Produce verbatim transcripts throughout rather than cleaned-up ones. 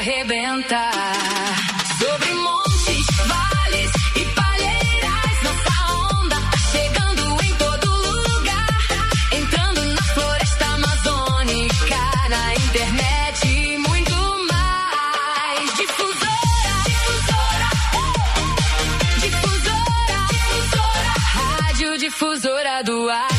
arrebentar. Sobre montes, vales e palheiras, nossa onda tá chegando em todo lugar. Entrando na floresta amazônica, na internet e muito mais. Difusora, difusora, difusora, difusora, rádio difusora do Acre.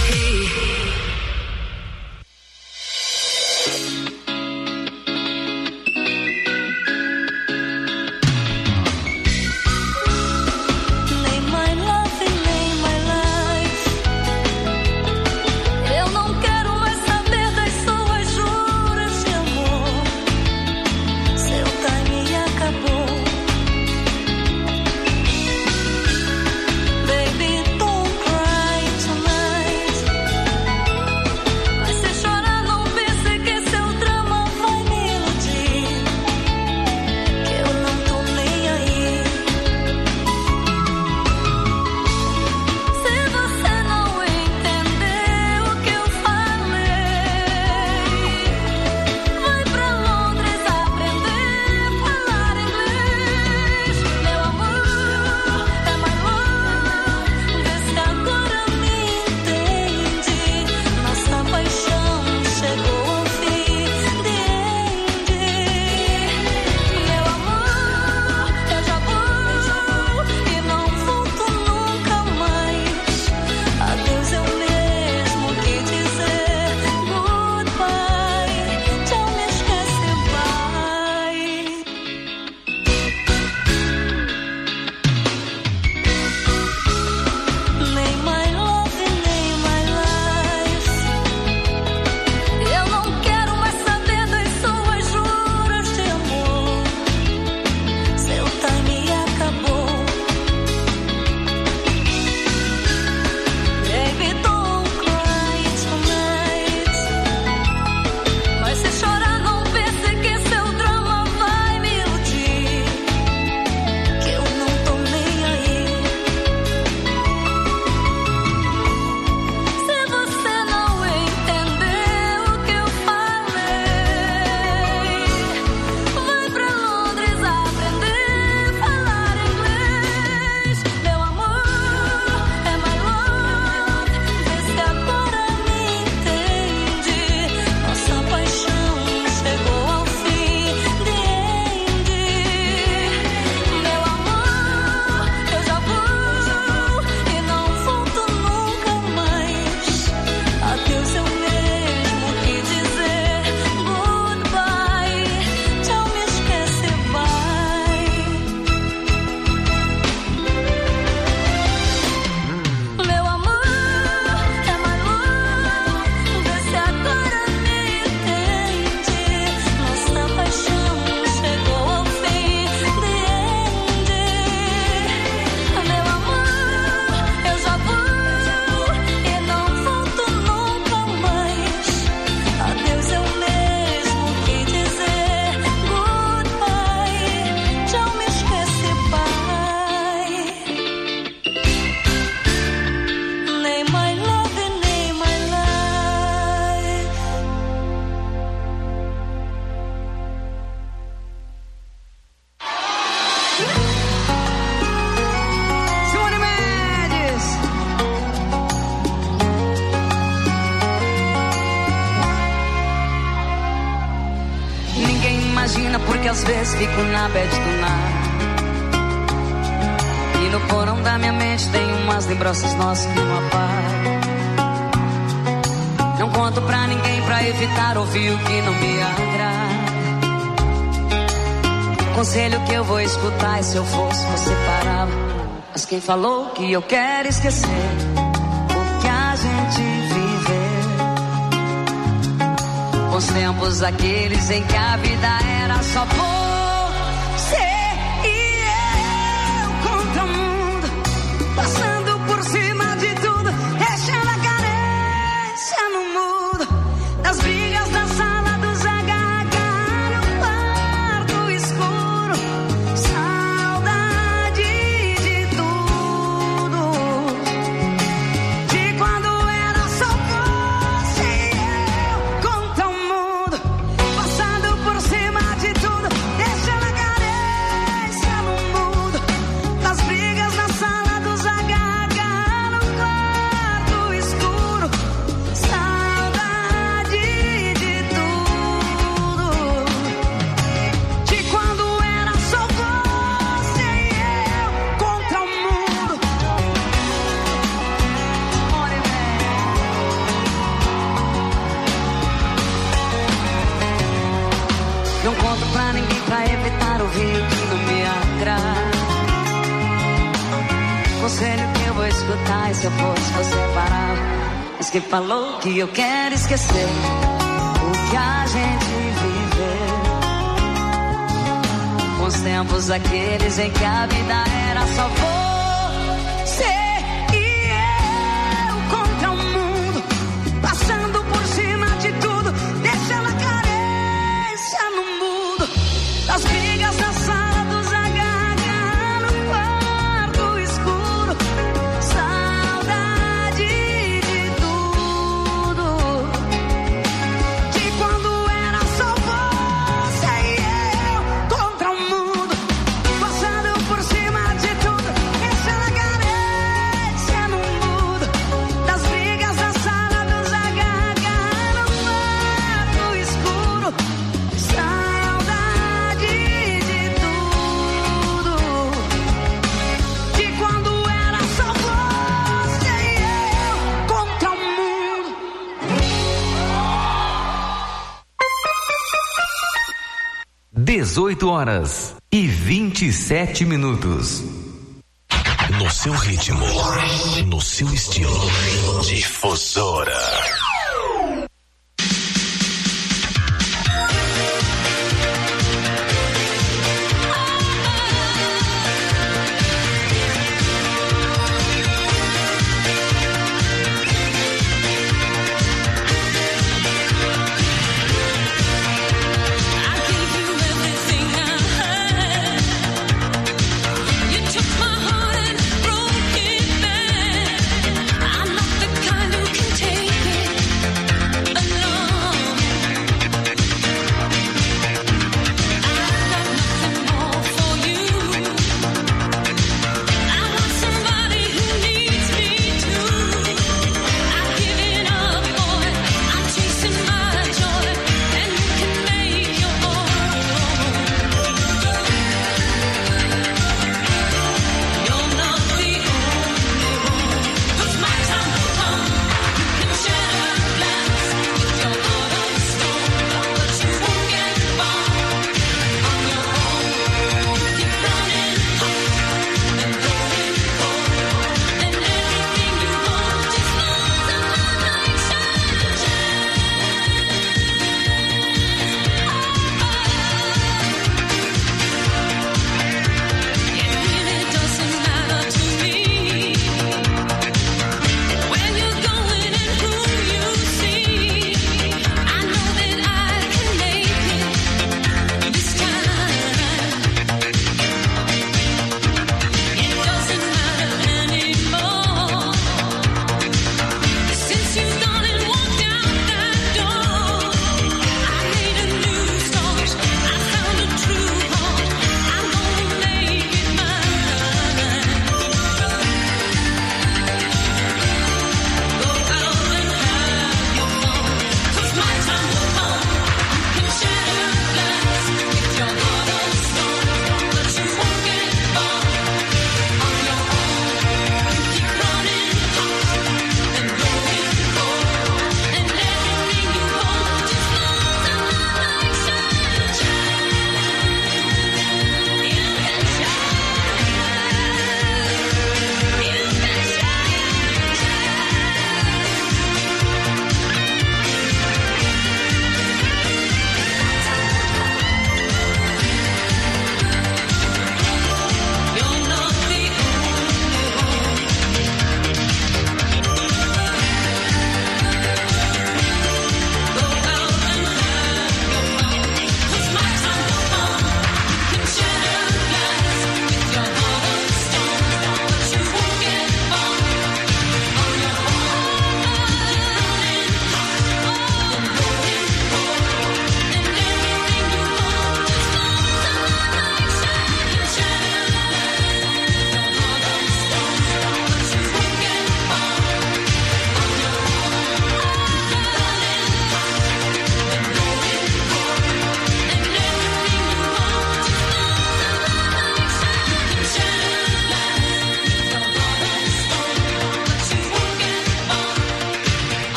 Porque às vezes fico na bad do nada. E no porão da minha mente tem umas lembranças nossas que não apagam. Não conto pra ninguém pra evitar ouvir o que não me agrada. Conselho que eu vou escutar, e se eu fosse você parava. Mas quem falou que eu quero esquecer o que a gente viveu? Os tempos aqueles em que a vida era só você e eu contra o mundo, passando por cima de tudo, deixando a carência no mudo, das brigas da sala do Zé Gaga no quarto escuro, saudade de tudo, de quando era só você e eu contra o mundo, passando por cima de tudo, Não conto pra ninguém pra evitar ouvir o que não me agrada. Conselho que eu vou escutar, e se eu fosse você parar. Mas quem falou que eu quero esquecer o que a gente viveu, com os tempos aqueles em que a vida era só você e eu contra o mundo, passando por cima de tudo, deixando a carência no mundo, das brigas na sala dos agarra no quarto escuro, saudade de tudo, de quando era só você e eu contra o mundo, passando por cima de tudo, deixando a carência no mundo, das brigas na sala dos agarra no quarto escuro, saudade de tudo, de quando era só você e eu contra o mundo. dezoito horas e vinte e sete minutos. No seu ritmo, no seu estilo. Difusora. You took my heart and broke it down. I'm not the kind who can take it.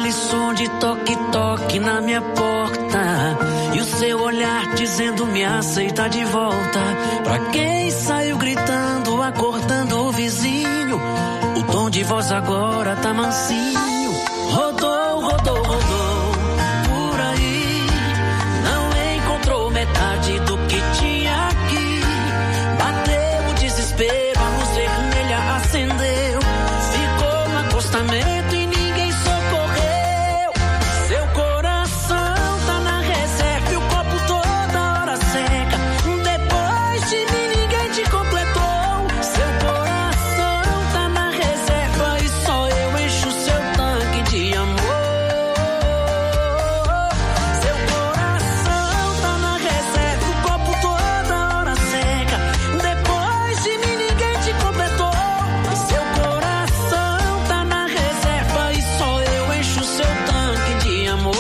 aquele som de toque-toque na minha porta e o seu olhar dizendo me aceita de volta. Pra quem saiu gritando, acordando o vizinho, o tom de voz agora tá mansinho. Rodou, rodou, rodou por aí, não encontrou metade do que tinha aqui. Bateu o desespero, a luz vermelha acendeu, ficou no acostamento e ninguém socorreu. Seu coração tá na reserva e o copo toda hora seca. Depois de mim ninguém te completou. Seu coração tá na reserva e só eu encho seu tanque de amor. Seu coração tá na reserva, o copo toda hora seca. Depois de mim ninguém te completou. Seu coração tá na reserva e só eu encho seu tanque de amor.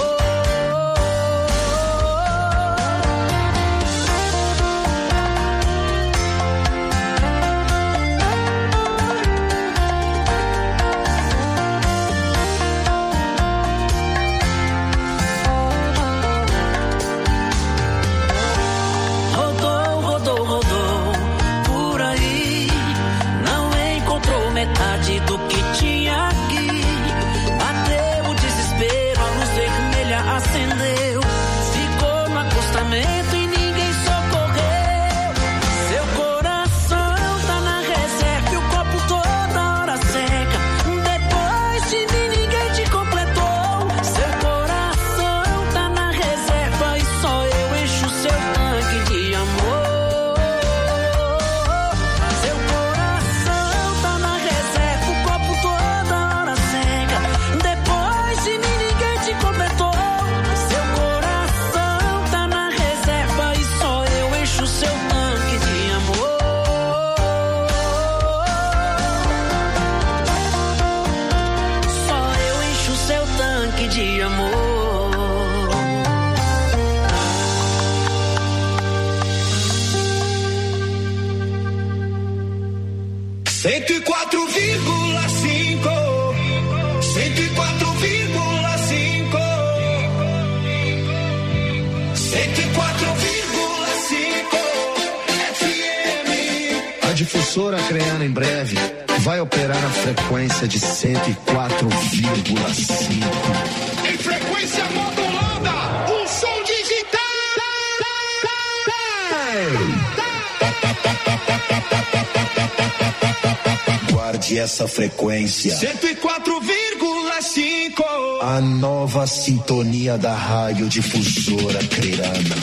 Rodou, rodou, rodou por aí, não encontrou metade do que tinha aqui. Bateu o desespero, a luz vermelha acendeu, ficou no acostamento e ninguém socorreu. Seu coração tá na reserva e o copo toda hora seca. Depois de mim ninguém te completou. Seu coração tá na reserva e só eu encho seu tanque de amor. Seu coração tá na reserva, o copo toda hora seca. Depois de mim ninguém te completou. Seu coração tá na reserva e só eu encho seu tanque de amor. Só eu encho seu tanque de amor. Cento e quatro vírgula cinco, cento e quatro vírgula cinco, cento e quatro vírgula cinco F M. A difusora Acreana em breve vai operar a frequência de cento e quatro vírgula cinco. Em frequência modulada, um som digital. Guarde essa frequência. cento e quatro vírgula cinco. A nova sintonia da rádio difusora Acreana.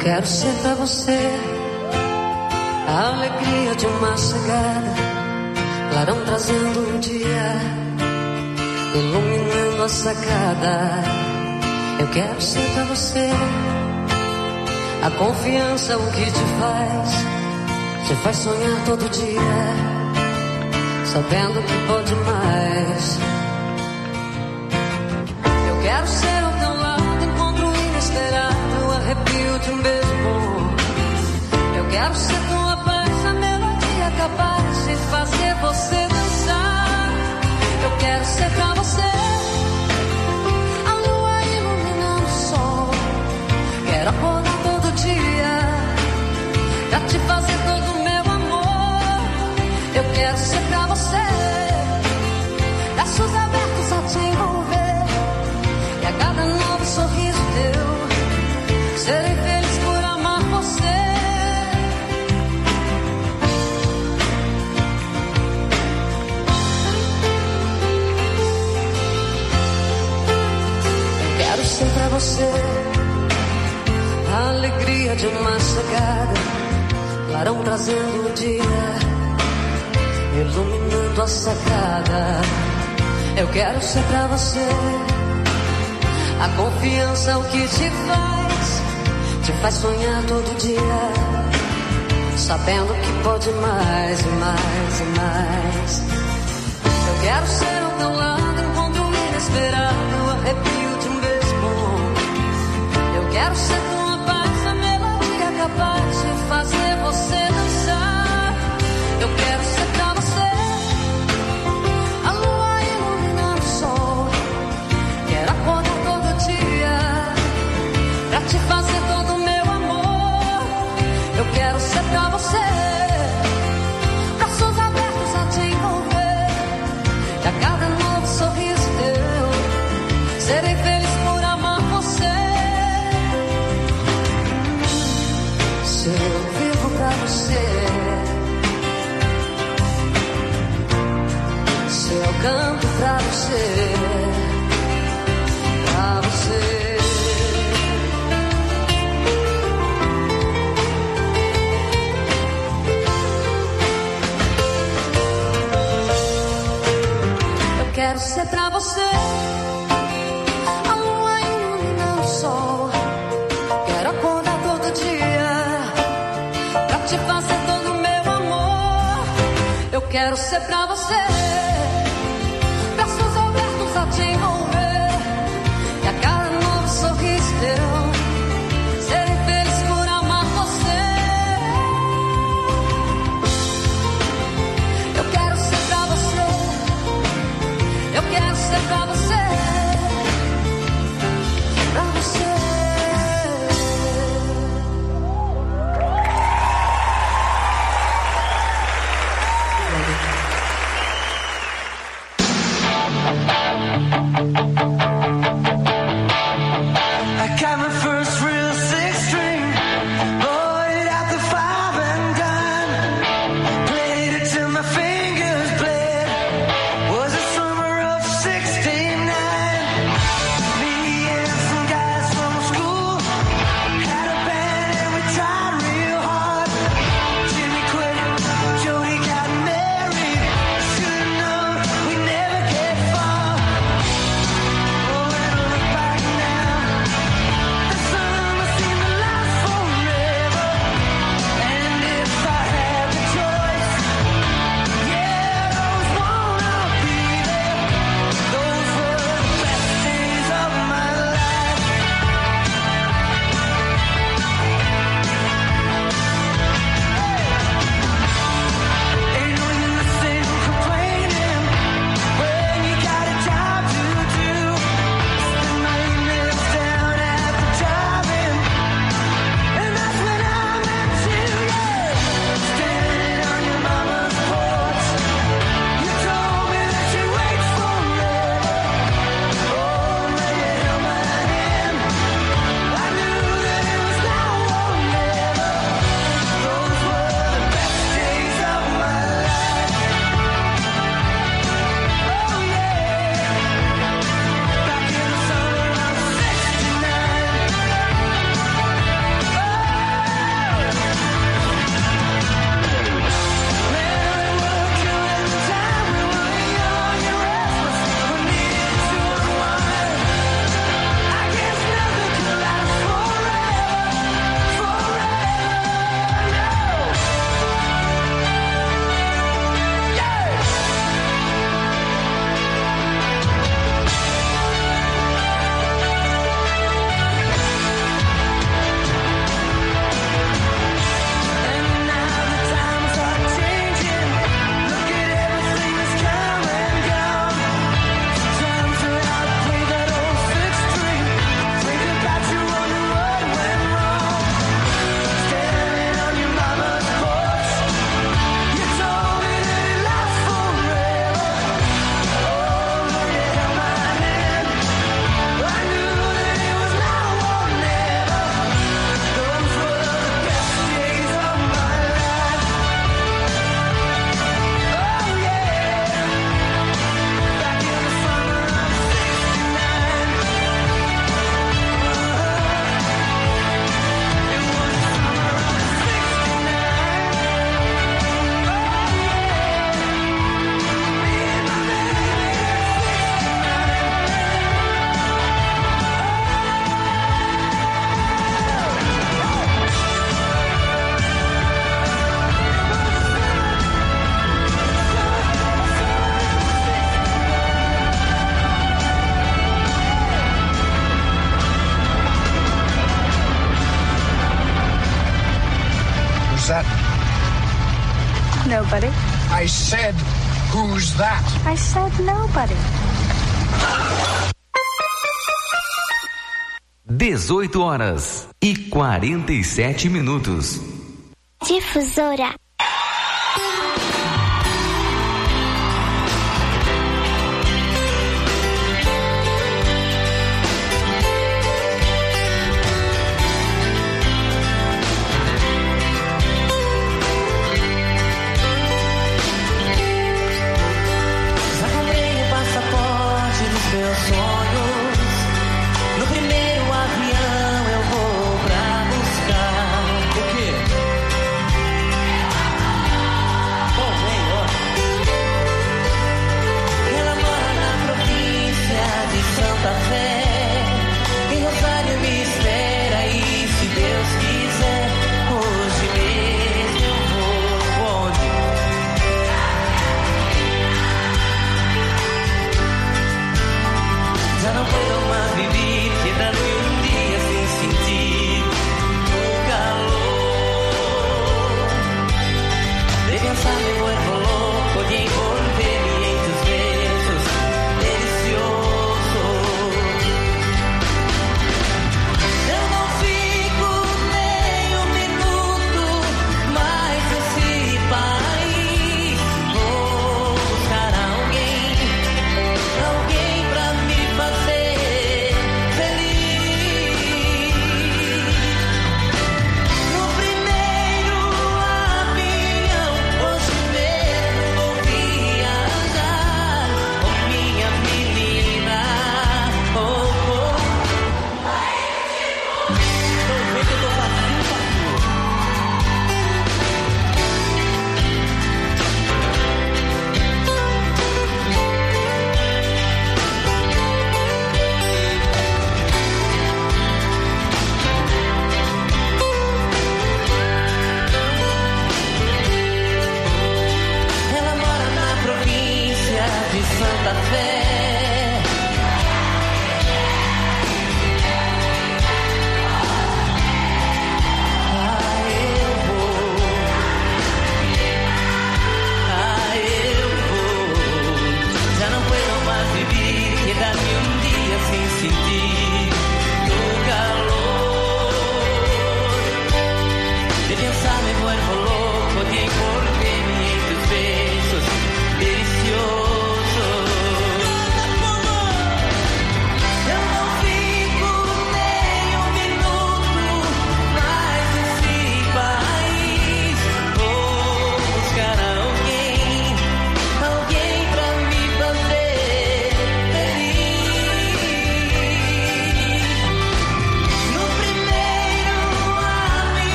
Quero ser pra você a alegria de uma chegada, clarão trazendo o dia, iluminando a sacada. Eu quero ser pra você a confiança, o que te faz, te faz sonhar todo dia, sabendo que pode mais. Eu quero ser ao teu lado, encontro inesperado, arrepio de um beijo bom. Eu quero ser tua paz, a melodia capaz de fazer você dançar. Eu quero ser pra você a lua iluminando o sol. Quero acordar todo dia pra te fazer todo o meu amor. Eu quero ser pra você braços abertos a te envolver, e a cada novo sorriso teu serei feliz por amar você. Eu quero ser pra você a alegria de uma chegada, clarão trazendo o dia, iluminando a sacada. Eu quero ser pra você a confiança, o que te faz, te faz sonhar todo dia, sabendo que pode mais e mais e mais. Eu quero ser ao teu lado, encontro inesperado, arrepio de um beijo bom. Eu quero ser tua paz, a melodia capaz de fazer você dançar. Eu quero ser pra você a lua iluminando o sol. Quero acordar todo dia pra te fazer todo o meu amor. Eu quero ser pra você braços abertos a te envolver, e a cada novo sorriso teu serei feliz por amar você. Se eu vivo pra você, se eu canto pra você, pra você. Eu quero ser pra você a lua iluminando o sol. Quero acordar todo dia pra te fazer todo o meu amor. Eu quero ser pra você braços abertos a te envolver, e a cada novo sorriso teu serei feliz por amar você. Eu quero ser pra você, eu quero ser pra você, pra você. I got my first real six string, bought it at the five and dime, played it till my fingers bled. Was the summer of sixty-nine. nobody. I said, who's that? I said nobody. dezoito horas e quarenta e sete minutos. Difusora.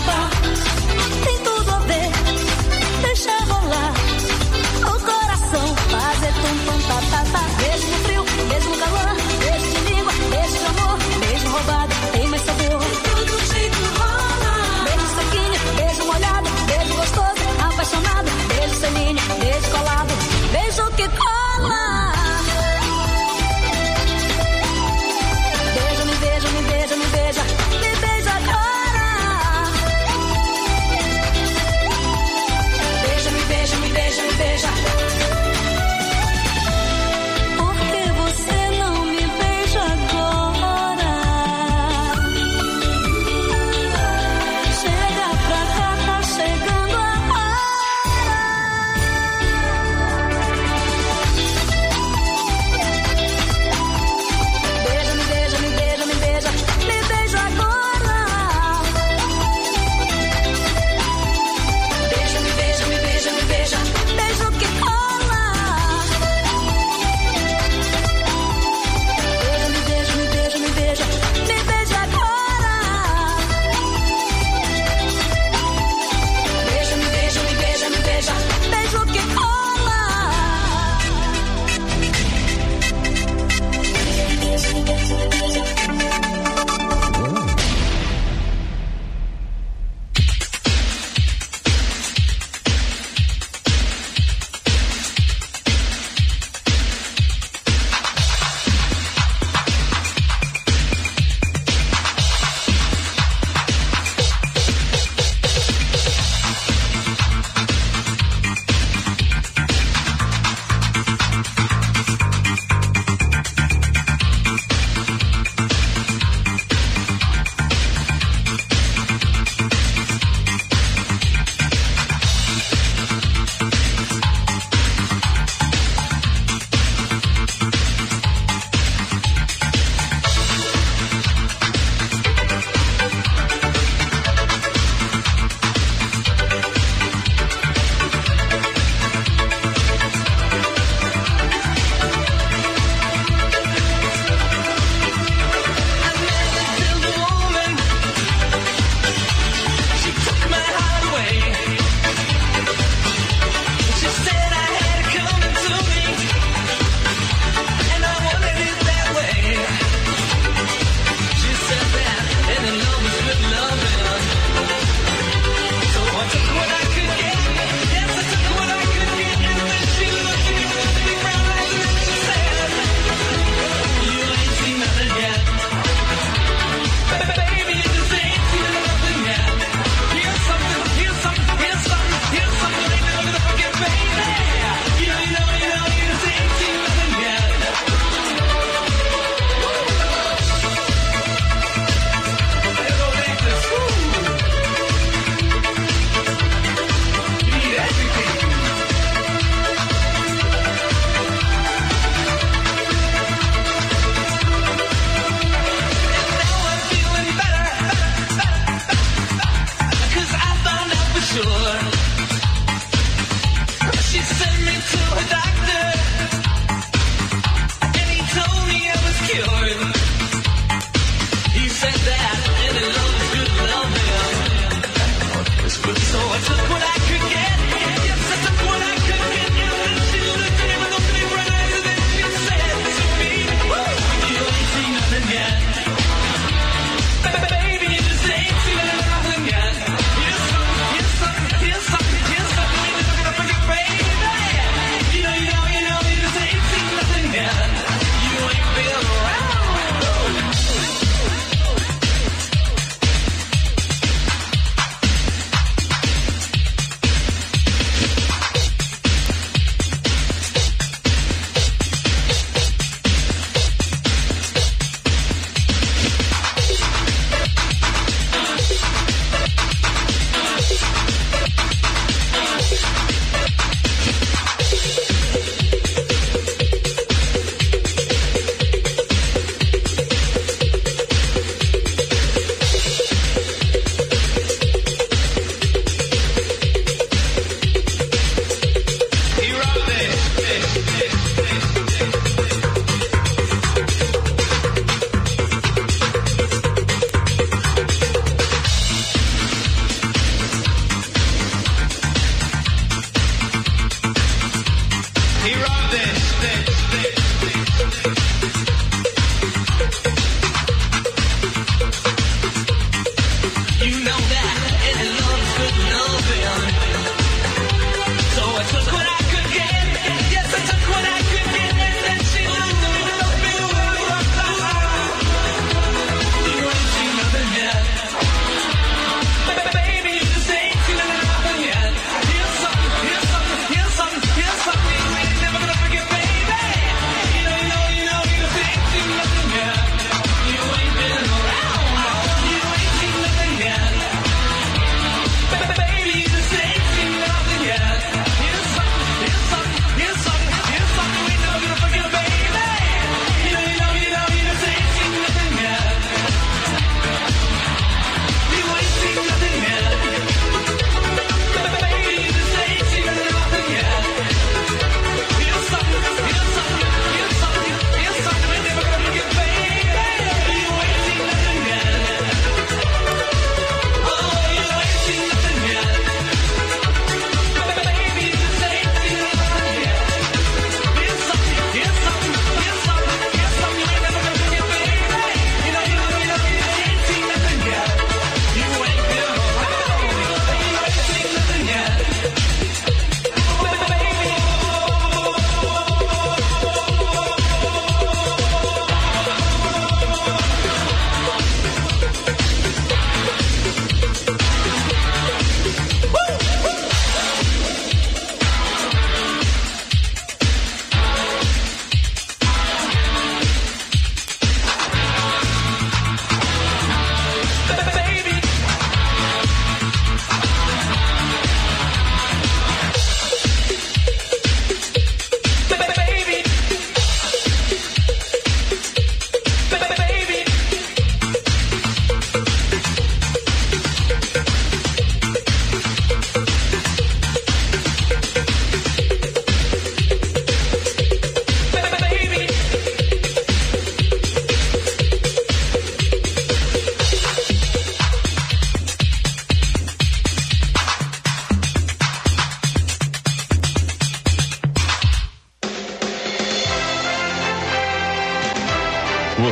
pá, tem tudo a ver. Deixa rolar o coração, fazer tum tum tá tá tá. Beijo no frio, beijo no calor, beijo de língua, beijo de amor, beijo roubado, tem mais sabor. Tudo jeito rola. Beijo sequinho, beijo molhado, beijo gostoso, apaixonado, beijo sem linha, beijo colado, beijo que cola. Beija, me beija, me beija, me beija, me beija agora.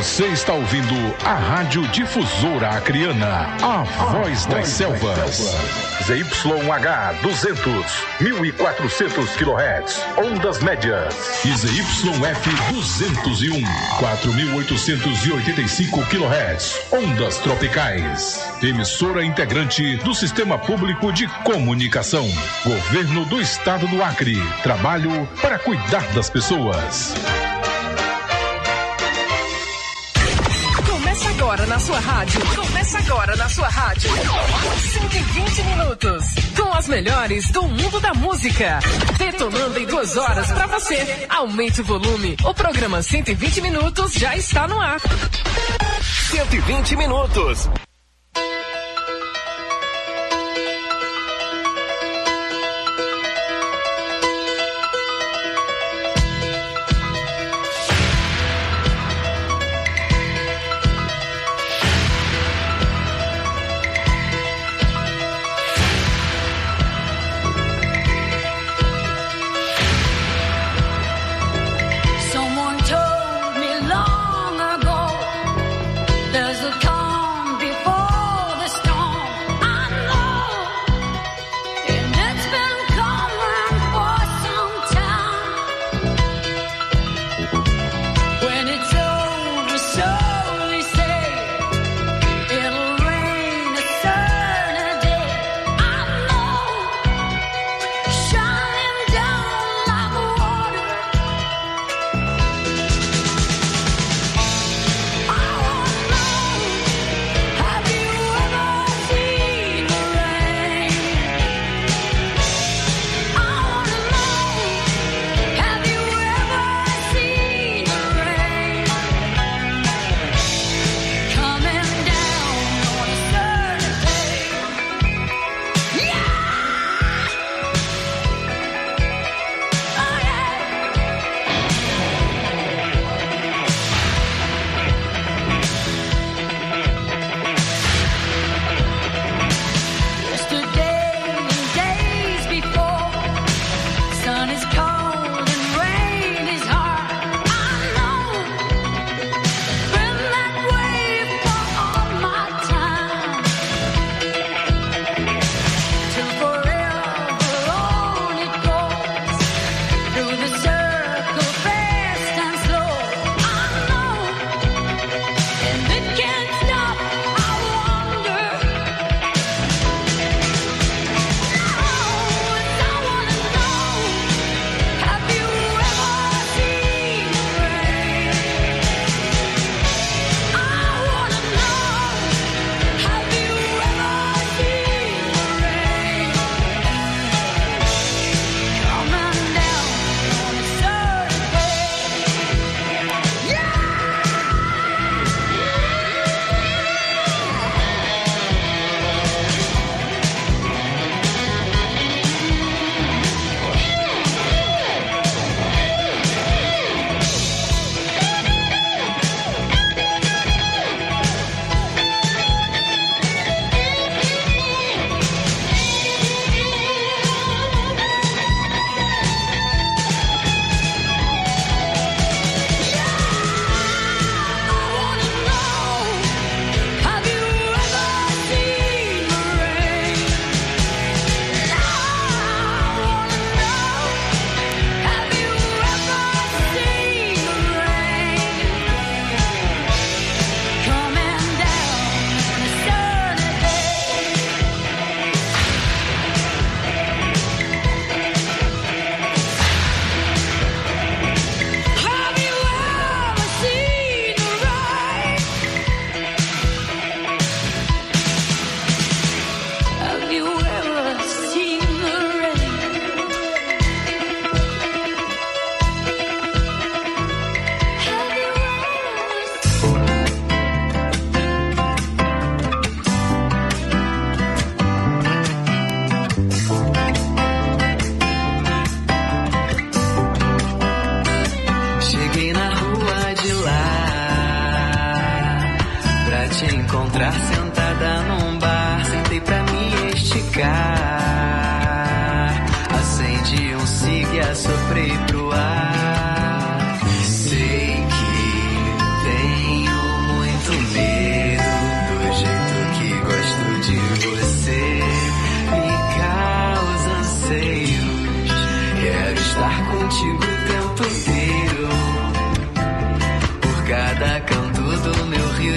Você está ouvindo a Rádio Difusora Acreana, a voz das selvas. Z Y H duzentos, mil e quatrocentos quilohertz, ondas médias. E Z Y F duzentos e um, quatro mil oitocentos e oitenta e cinco quilohertz, ondas tropicais. Emissora integrante do Sistema Público de Comunicação. Governo do Estado do Acre. Trabalho para cuidar das pessoas. Começa agora na sua rádio. Começa agora na sua rádio. cento e vinte minutos. Com as melhores do mundo da música. Detonando em duas horas pra você. Aumente o volume. O programa cento e vinte minutos já está no ar. cento e vinte minutos. Someone told me long ago there's a calm before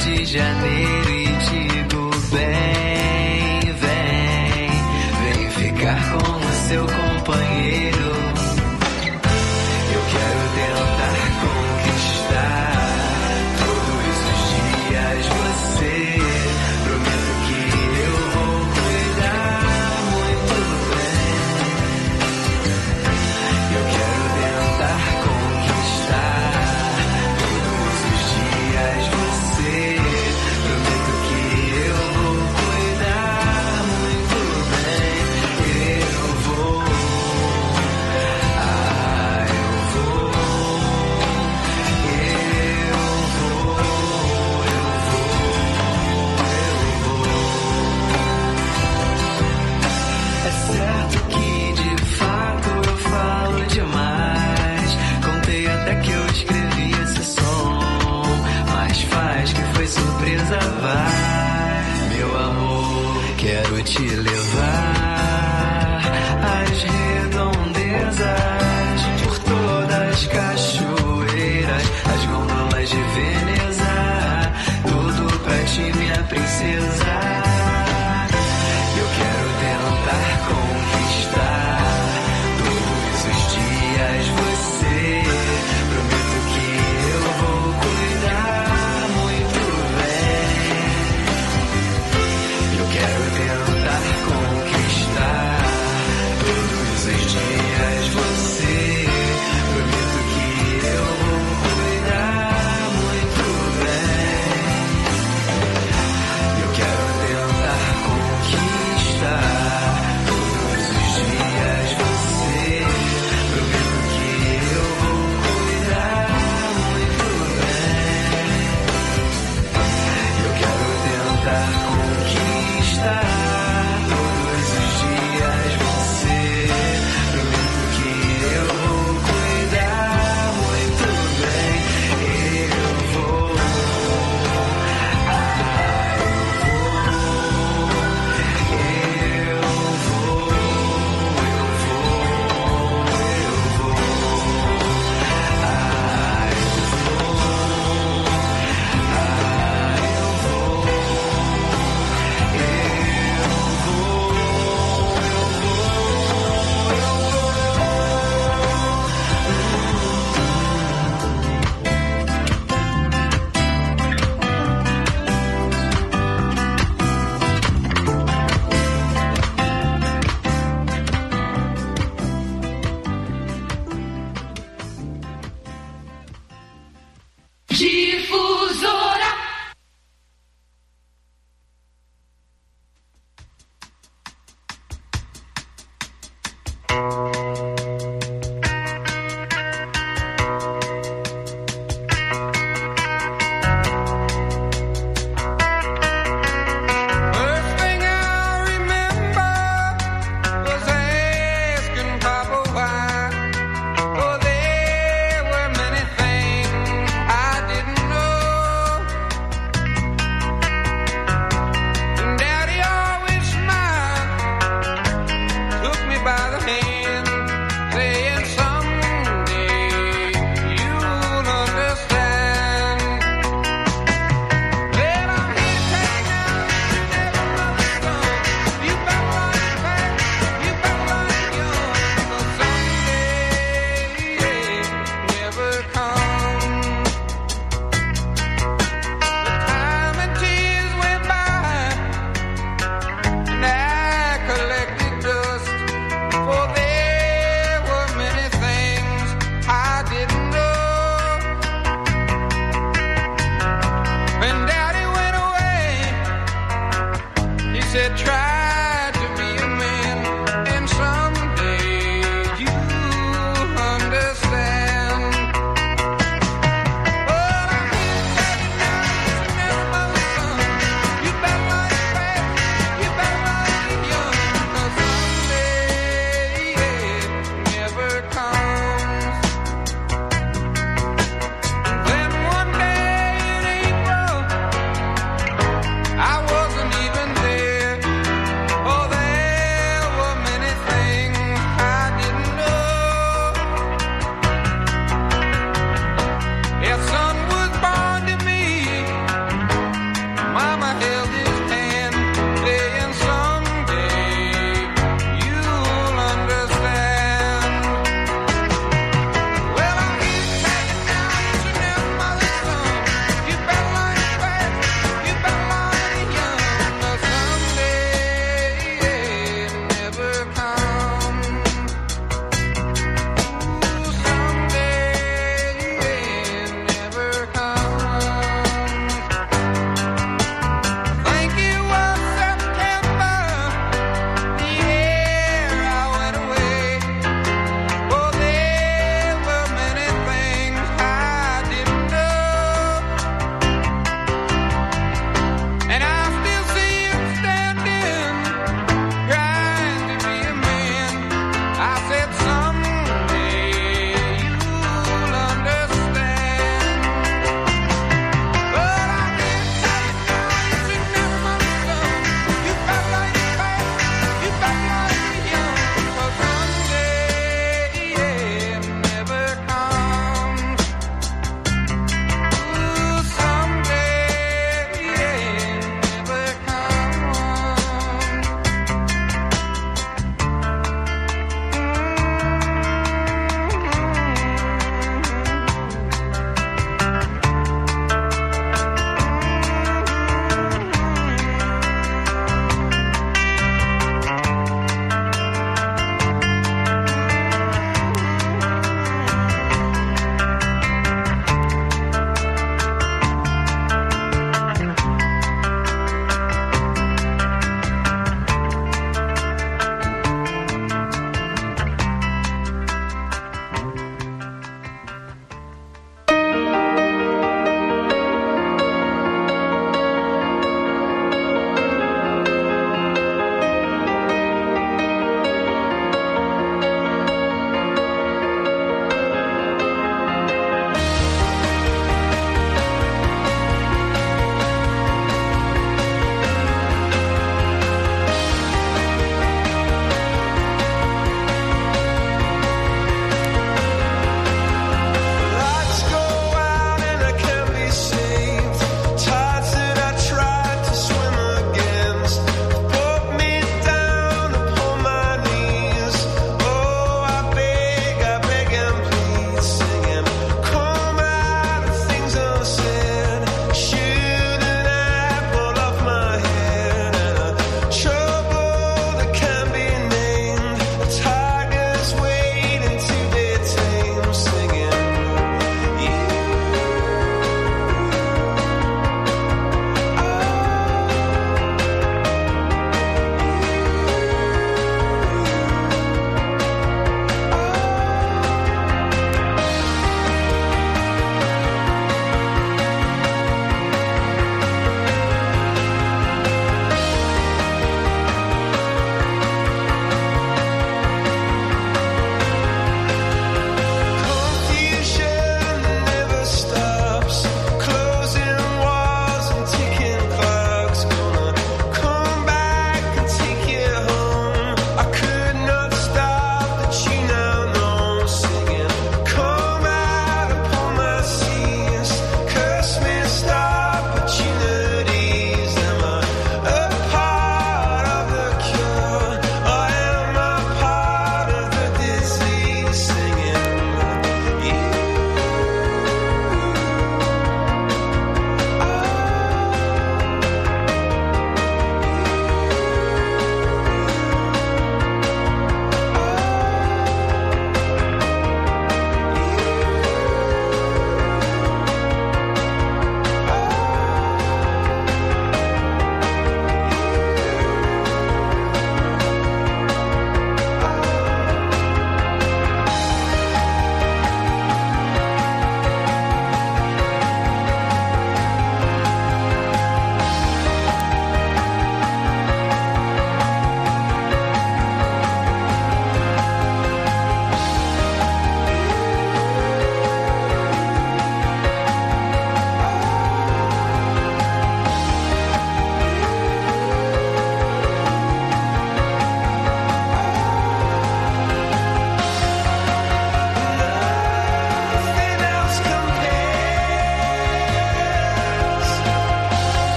de janeiro e digo vem, vem, vem ficar com o seu companheiro. Eu quero tentar conquistar todos os dias você. Prometo que eu vou cuidar muito bem. Eu quero tentar conquistar todos os dias você. Prometo que eu vou cuidar muito bem. Eu vou, ah, eu vou, eu vou, eu vou, eu vou. É certo que de fato eu falo demais. Contei até que eu escrevi esse som, mas faz que foi surpresa, vai, meu amor. Quero te levar às redondezas, por todas as cachoeiras, as gôndolas de Veneza, tudo pra ti, minha princesa. Eu quero tentar conquistar todos os dias você. Prometo que eu vou cuidar muito bem. Eu quero tentar conquistar todos os dias você. Prometo que eu vou cuidar muito bem. Eu quero tentar conquistar todos os dias você. Prometo que eu vou cuidar muito bem. Eu quero tentar conquistar todos os dias você. Prometo que eu vou cuidar muito bem. Eu vou, ah, eu vou, eu vou, eu vou, eu vou, ah, eu vou, ah, eu vou, Difusora. First thing I remember was asking Papa why. Oh, there were many things I didn't know. And Daddy always smiled, took me by the hand.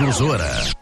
Difusora.